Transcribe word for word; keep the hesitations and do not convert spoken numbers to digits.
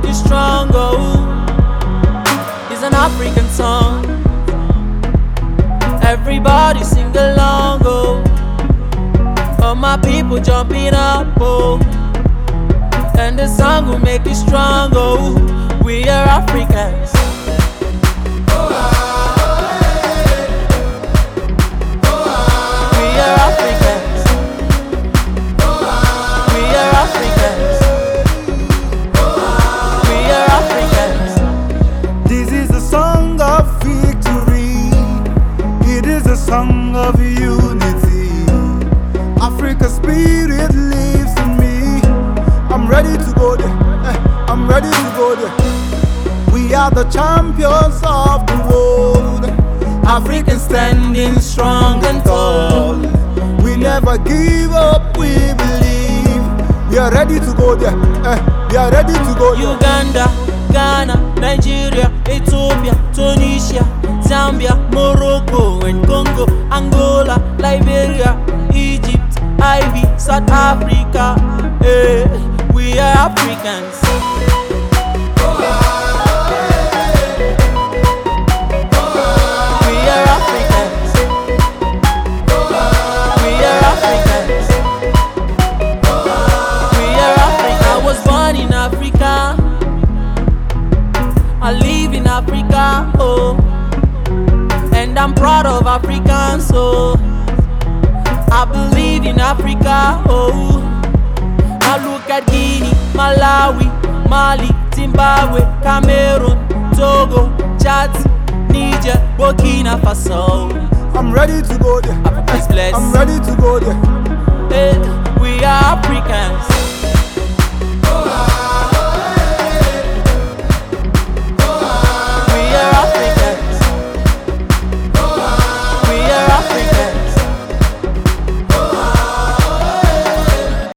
make you strong, oh. It's an African song. Everybody sing along, oh. All my people jumping up, oh. And the song will make you strong, oh. We are Africans. We are Africans. We are Africans. We are Africans. This is a song of victory. It is a song of unity. Africa spirit lives in me. I'm ready to go there. Eh, I'm ready to go there. We are the champions of the world. Africans standing strong and tall. We never give up, we believe. We are ready to go there. Eh, we are ready to go there. Uganda, Ghana, Nigeria, Ethiopia, Tunisia, Zambia, Morocco and Congo, Angola, Liberia, Egypt, Ivy, South Africa. Eh, we are Africans. We are Africans. We are Africans. We are Africans. I was born in Africa. I live in Africa, oh. And I'm proud of Africans, oh. I believe in Africa, oh. Now look at Guinea, Malawi, Mali, Zimbabwe, Cameroon, Togo, Chad, Niger, Burkina Faso. I'm ready to go there. Africa's blessed. I'm ready to go there. Eh, we are Africans.